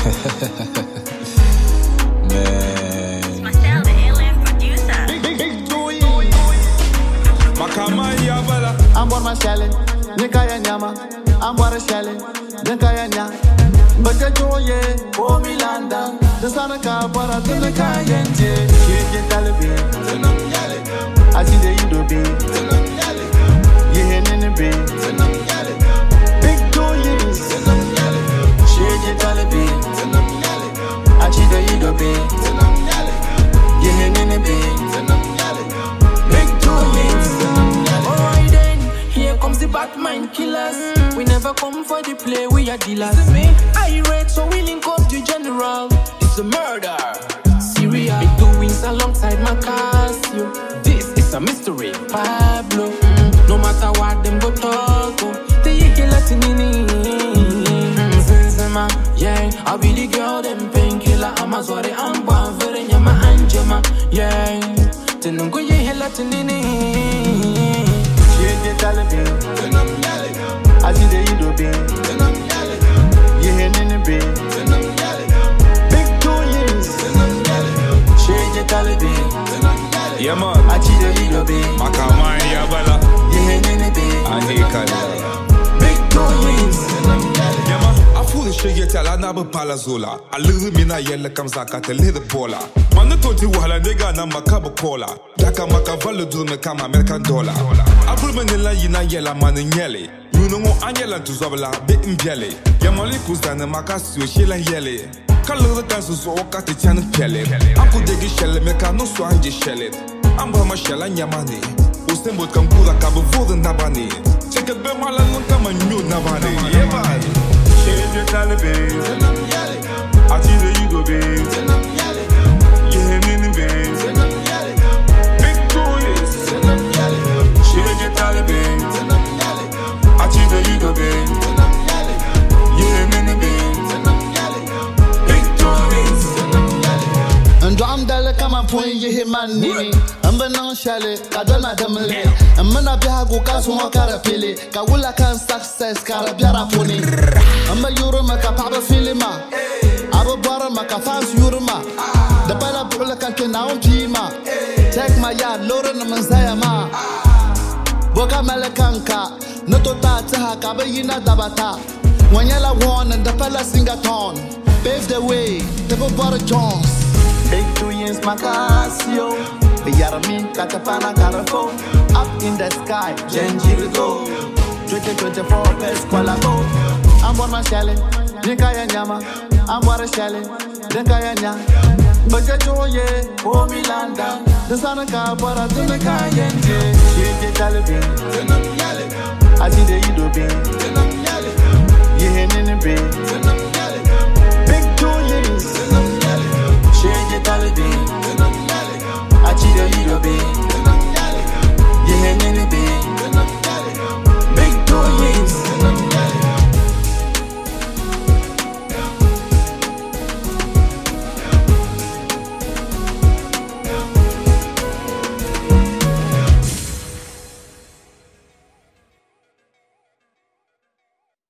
Man. Marcel, the alien producer. Big Makamaya bala. I'm born my shelling. Nikaya nyama. I'm born a shelling. Nikaya nya. But the joye, oh Milanda. The son of Cabara, the Kayente. She Talibi. I see the Idobi. You hear in the bay. Big joye. She Talibi. I see the Idobi. You hear in the bay. Big joye. Alright then, here comes the Batman killers. We never come for the play, we are dealers. I rate, so we link up the general. It's a murder. Syria, big doings alongside Macasio. This is a mystery, Pablo. No matter what them go talk, they hear Latinini. Yeah, I'll be the girl, them painkiller. I'm a sorry, I'm born for the Yama Anjama. Yeah, Tenungo, you hear Latinini. She Talibi. I see the Idobi. You hear in the bay. Big 2 years. She Talibi. Yeah, man. I see the Idobi. Makamaya bala. You hear in the bay. Anikala. Big 2 years. Yeah, man. I foolish shit tell I never palazola. I live in a yellow comes like at the little pola. Man, the 20 wala nigga na makabo cola. Daka makavalo do me kama American dollar. I put manila yina yella man in yelly. You know Angela to Zabala, bit in belly. Yamalikus than the Macasio, Sheila Yelly. Color the dances or cut the channel pellet. I could dig a shell, make a no swine shell it. I'm by my shell and Yamani. Ustembo can pull a cabo for the Nabani. Check a bemala and come a new Nabani. Yeah, bye. Shade your Taliban. I see the Yugo base. Yeah, in the base. Big toys. Shade your Taliban. I see the Yugo base. Yeah, in the base. Big toys. And drum dele come and point you hit my knee. I'm benon shale, I don't know them lay. And when I be a go casu carapili, Kawula can success carabiara pony. I'm a Euroma capaba filima. I will borrow my cafans Euroma. The Bella Bula can now Pima. Take my yard, Lauren and Manzayama. Boka Malakanka, Notota Kabayina Dabata. When yella won and the palace singaton. Pave the way, the Bobara Jones. Big 2 years Macasio. The Yaramin Catapana Carafo. Up in the sky, Genji go. 2024 best qualabo. I'm born my shelling. Nikaya Nyama. I'm born a shelling. Nikaya Nya. But the joye, oh Milanda. The son of Cabara, the Kayente. She Talibi. I see the Idobi. You hear in the bay. Big 2 years. She Talibi. I see the Idobi.